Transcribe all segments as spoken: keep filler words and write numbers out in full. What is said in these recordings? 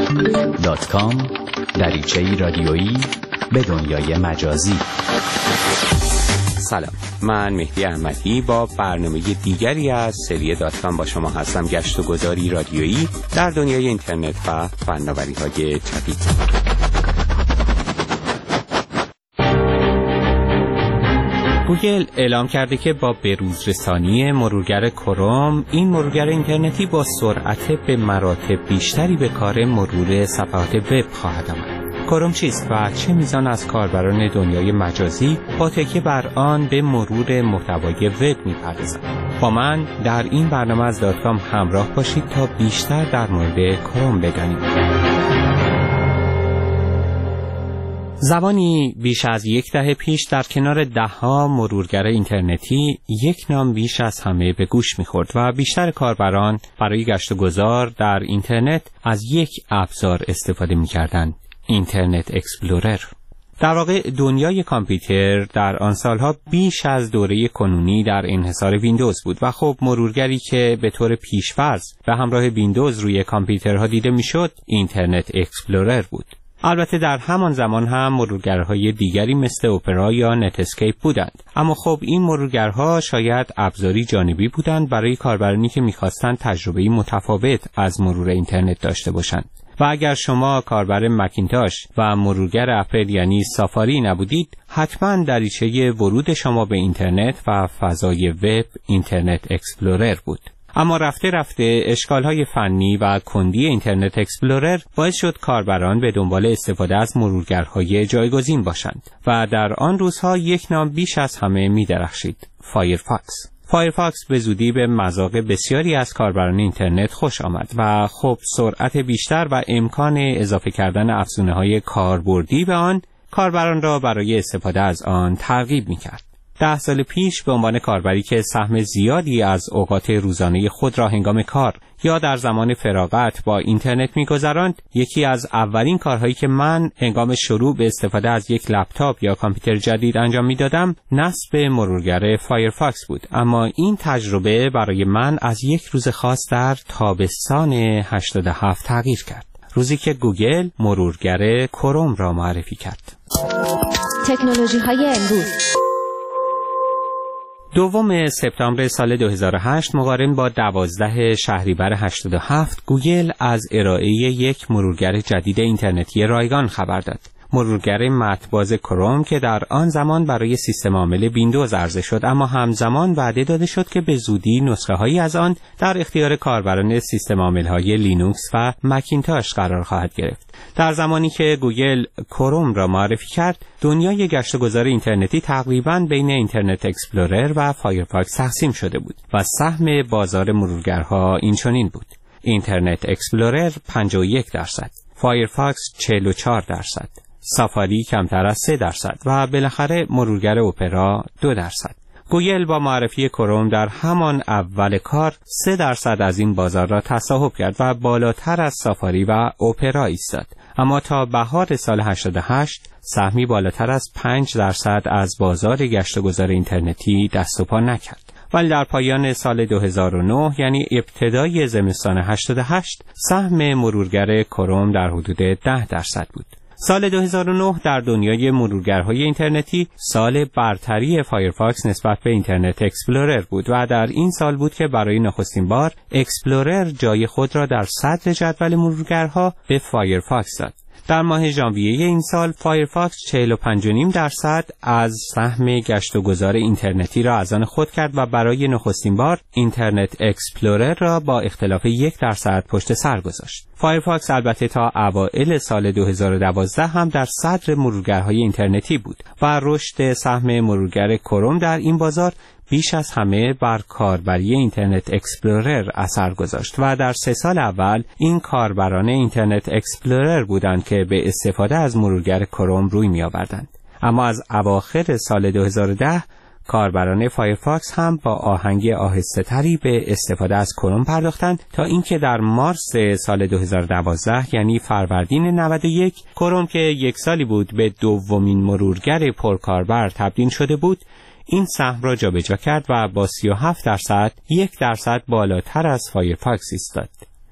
دات کام دریچه‌ای رادیویی به دنیای مجازی. سلام، من مهدی احمدی با برنامه دیگری از سری دات کام با شما هستم. گشت و گذاری رادیویی در دنیای اینترنت و فناوری‌های جدید. گوگل اعلام کرده که با بروزرسانی مرورگر کروم، این مرورگر اینترنتی با سرعت به مراتب بیشتری به کار مرور صفحات وب خواهد آمد. کروم چیست و چه میزان از کاربران دنیای مجازی با تکیه بر آن به مرور محتوای وب می‌پردازند؟ با من در این برنامه از دات کام همراه باشید تا بیشتر در مورد کروم بدانیم. زمانی بیش از یک دهه پیش در کنار ده‌ها مرورگر اینترنتی یک نام بیش از همه به گوش می‌خورد و بیشتر کاربران برای گشت و گذار در اینترنت از یک ابزار استفاده می‌کردند: اینترنت اکسپلورر. در واقع دنیای کامپیوتر در آن سالها بیش از دوره کنونی در انحصار ویندوز بود و خب مرورگری که به طور پیش‌فرض به همراه ویندوز روی کامپیوترها دیده می‌شد اینترنت اکسپلورر بود. البته در همان زمان هم مرورگرهای دیگری مثل اپرا یا نت اسکیپ بودند، اما خب این مرورگرها شاید ابزاری جانبی بودند برای کاربرانی که می‌خواستند تجربه‌ای متفاوت از مرور اینترنت داشته باشند. و اگر شما کاربر مکینتاش و مرورگر اپل یعنی سافاری نبودید، حتما دریچه ورود شما به اینترنت و فضای وب اینترنت اکسپلورر بود. اما رفته رفته اشکال‌های فنی و کندی اینترنت اکسپلورر باعث شد کاربران به دنبال استفاده از مرورگرهای جایگزین باشند و در آن روزها یک نام بیش از همه می‌درخشید: فایرفاکس. فایرفاکس به زودی به مذاق بسیاری از کاربران اینترنت خوش آمد و خب سرعت بیشتر و امکان اضافه کردن افزونه‌های کاربردی به آن کاربران را برای استفاده از آن ترغیب می‌کرد. ده سال پیش به عنوان کاربری که سهم زیادی از اوقات روزانه خود را هنگام کار یا در زمان فراغت با اینترنت می‌گذراند، یکی از اولین کارهایی که من هنگام شروع به استفاده از یک لپتاپ یا کامپیوتر جدید انجام می‌دادم نصب مرورگر فایرفاکس بود. اما این تجربه برای من از یک روز خاص در تابستان هشتاد و هفت تغییر کرد، روزی که گوگل مرورگر کروم را معرفی کرد. تکنولوژی‌های امروز. دوم سپتامبر سال دو هزار و هشت مقارن با دوازده شهریور هشتاد و هفت گوگل از ارائه یک مرورگر جدید اینترنتی رایگان خبر داد. مرورگر متن‌باز کروم که در آن زمان برای سیستم عامل ویندوز عرضه شد، اما همزمان وعده داده شد که به زودی نسخه‌هایی از آن در اختیار کاربران سیستم عامل‌های لینوکس و مکینتاش قرار خواهد گرفت. در زمانی که گوگل کروم را معرفی کرد، دنیای گشت و گذار اینترنتی تقریباً بین اینترنت اکسپلورر و فایرفاکس تقسیم شده بود و سهم بازار مرورگرها اینچنین بود: اینترنت اکسپلورر پنجاه و یک درصد، فایرفاکس چهل و چهار درصد، سافاری کمتر از سه درصد و بالاخره مرورگر اپرا دو درصد. گوگل با معرفی کروم در همان اول کار سه درصد از این بازار را تصاحب کرد و بالاتر از سافاری و اپرا ایستاد. اما تا بهار سال هشتاد و هشت سهمی بالاتر از پنج درصد از بازار گشت و گذار اینترنتی دست و پا نکرد. ولی در پایان سال دو هزار و نه یعنی ابتدای زمستان هشتاد و هشت سهم مرورگر کروم در حدود ده درصد بود. سال دو هزار و نه در دنیای مرورگرهای اینترنتی سال برتری فایرفاکس نسبت به اینترنت اکسپلورر بود و در این سال بود که برای نخستین بار اکسپلورر جای خود را در صدر جدول مرورگرها به فایرفاکس داد. در ماه ژانویه این سال فایرفاکس چهل و پنج و نیم درصد از سهم گشت و گذار اینترنتی را از آن خود کرد و برای نخستین بار اینترنت اکسپلورر را با اختلاف یک درصد پشت سر گذاشت. فایرفاکس البته تا اوایل سال دو هزار و دوازده هم در صدر مرورگرهای اینترنتی بود و رشد سهم مرورگر کروم در این بازار بیش از همه بر کاربری اینترنت اکسپلورر اثر گذاشت و در سه سال اول این کاربران اینترنت اکسپلورر بودند که به استفاده از مرورگر کروم روی می آوردند. اما از اواخر سال دو هزار و ده کاربران فایرفاکس هم با آهنگ آهسته تری به استفاده از کروم پرداختند تا اینکه در مارس سال دو هزار و دوازده یعنی فروردین نود و یک کروم که یک سالی بود به دومین مرورگر پرکاربر تبدیل شده بود این سهم را جابجا کرد و با سی و هفت درصد یک درصد بالاتر از فایرفاکس ایستاد.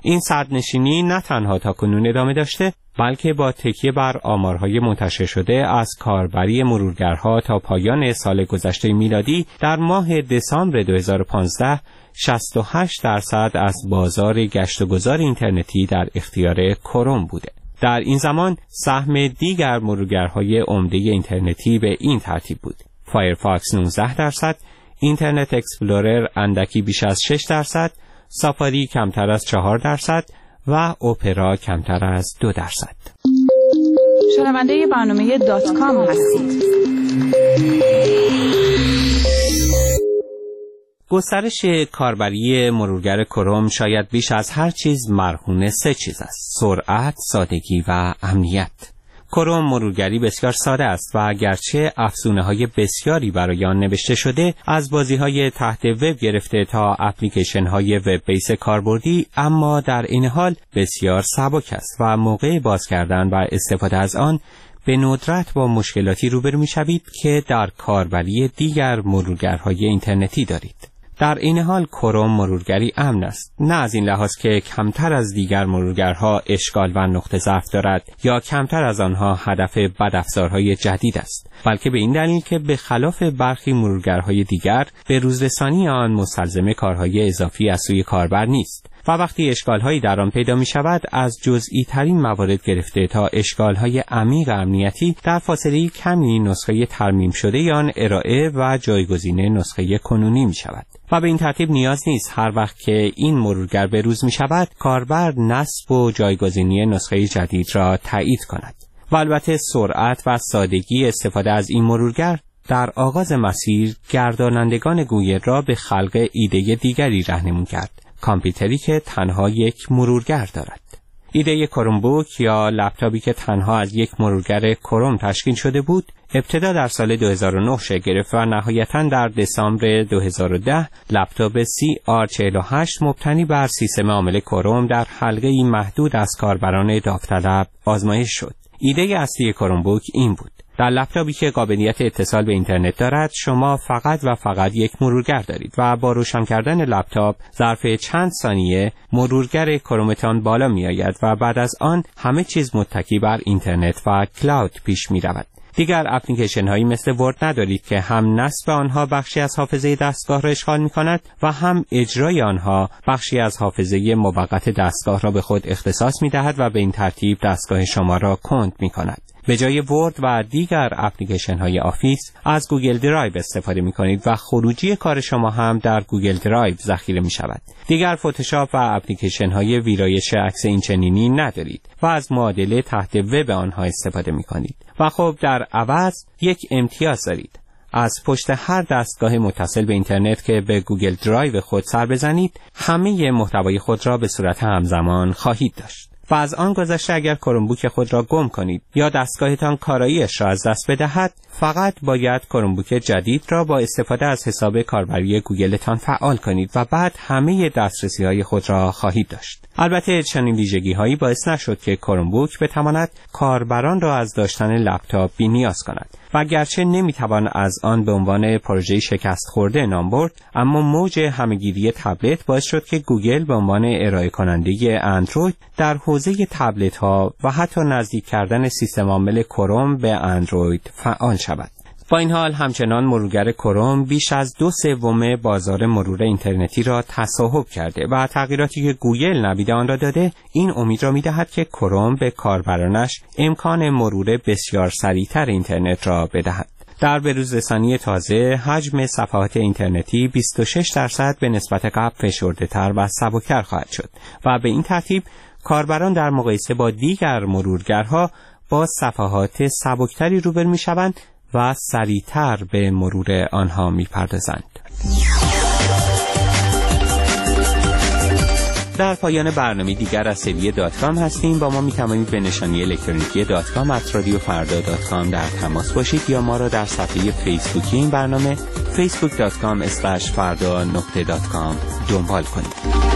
این صدرنشینی نه تنها تاکنون ادامه داشته، بلکه با تکیه بر آمارهای منتشر شده از کاربری مرورگرها تا پایان سال گذشته میلادی در ماه دسامبر دو هزار و پانزده شصت و هشت درصد از بازار گشت و گذار اینترنتی در اختیار کروم بوده. در این زمان سهم دیگر مرورگرهای عمده اینترنتی به این ترتیب بود: فایرفاکس نوزده درصد، اینترنت اکسپلورر اندکی بیش از شش درصد، سافاری کمتر از چهار درصد و اپرا کمتر از دو درصد. شنونده برنامه دات کام هستید. گسترش کاربری مرورگر کروم شاید بیش از هر چیز مرهون سه چیز است: سرعت، سادگی و امنیت. کروم مرورگری بسیار ساده است و گرچه افزونه‌های بسیاری برای آن نوشته شده، از بازی‌های تحت وب گرفته تا اپلیکیشن‌های وب بیس کاربردی، اما در این حال بسیار سبک است و موقع باز کردن و استفاده از آن به ندرت با مشکلاتی روبرو می‌شوید که در کاربری دیگر مرورگرهای اینترنتی دارید. در این حال کروم مرورگری امن است، نه از این لحاظ که کمتر از دیگر مرورگرها اشکال و نقطه ضعف دارد یا کمتر از آنها هدف بدافزارهای جدید است، بلکه به این دلیل که به خلاف برخی مرورگرهای دیگر به روزرسانی آن مستلزم کارهای اضافی از سوی کاربر نیست و وقتی اشکال‌هایی در آن پیدا می‌شود، از جزئی ترین موارد گرفته تا اشکال‌های عمیق امنیتی در فاصله کمی نسخه ترمیم شده آن ارائه و جایگزین نسخه کنونی می‌شود و به این ترتیب نیاز نیست هر وقت که این مرورگر به روز می‌شود کاربر نصب و جایگزینی نسخه جدید را تایید کند. و البته سرعت و سادگی استفاده از این مرورگر در آغاز مسیر گردانندگان گوگل را به خلق ایده دیگری راهنمون کرد: کامپیوتری که تنها یک مرورگر دارد. ایده کرومبوک یا لپتاپی که تنها از یک مرورگر کروم تشکیل شده بود، ابتدا در سال دو هزار و نه شکل گرفت و نهایتاً در دسامبر دو هزار و ده لپتاپ سی آر چهل و هشت مبتنی بر سیستم عامل کروم در حلقه‌ای محدود از کاربران داوطلب آزمایش شد. ایده اصلی کرومبوک این بود: در لپتاپی که قابلیت اتصال به اینترنت دارد، شما فقط و فقط یک مرورگر دارید و با روشن کردن لپتاپ ظرف چند ثانیه مرورگر کرومتان بالا می آید و بعد از آن همه چیز متکی بر اینترنت و کلاود پیش می رود. دیگر اپلیکیشن هایی مثل ورد ندارید که هم نصب آنها بخشی از حافظه دستگاه را اشغال می کند و هم اجرای آنها بخشی از حافظه موقت دستگاه را به خود اختصاص می دهد و به این ترتیب دستگاه شما را کند می کند. به جای ورد و دیگر اپلیکیشن های آفیس از گوگل درایو استفاده می کنید و خروجی کار شما هم در گوگل درایو ذخیره می شود. دیگر فتوشاپ و اپلیکیشن های ویرایش عکس اینچنینی ندارید و از معادله تحت وب آنها استفاده می کنید و خب در عوض یک امتیاز دارید: از پشت هر دستگاه متصل به اینترنت که به گوگل درایو خود سر بزنید، همه محتوای خود را به صورت همزمان خواهید داشت. و از آن گذشته اگر کرومبوک خود را گم کنید یا دستگاهتان کاراییش را از دست بدهد، فقط باید کرومبوک جدید را با استفاده از حساب کاربری گوگلتان فعال کنید و بعد همه دسترسی‌های خود را خواهید داشت. البته چنین ویژگی‌هایی باعث نشد که کرومبوک بتواند کاربران را از داشتن لپتاپ بی‌نیاز کند و گرچه نمیتوان از آن به عنوان پروژه شکست خورده نام برد، اما موج همه‌گیری تبلت باعث شد که گوگل به عنوان ارائه کننده اندروید در حوزه تبلت ها و حتی نزدیک کردن سیستم عامل کروم به اندروید فعال شود. با این حال همچنان مرورگر کروم بیش از دو سوم بازار مرور اینترنتی را تصاحب کرده و تغییراتی که گوگل نوید آن را داده این امید را می‌دهد که کروم به کاربرانش امکان مرور بسیار سریعتر اینترنت را بدهد. در بروزرسانی تازه حجم صفحات اینترنتی بیست و شش درصد به نسبت قبل فشرده‌تر و سبکتر خواهد شد و به این ترتیب کاربران در مقایسه با دیگر مرورگرها با صفحات سبکتری روبرو می‌شوند و سریعتر به مرور آنها می‌پردازند. در پایان برنامه دیگر از سری دات کام هستیم. با ما می‌توانید به نشانی الکترونیکی دات کام ات رادیو فردا دات کام در تماس باشید یا ما را در صفحه فیسبوکی این برنامه فیسبوک دات کام اسلش فردا نقطه دات کام دنبال کنید.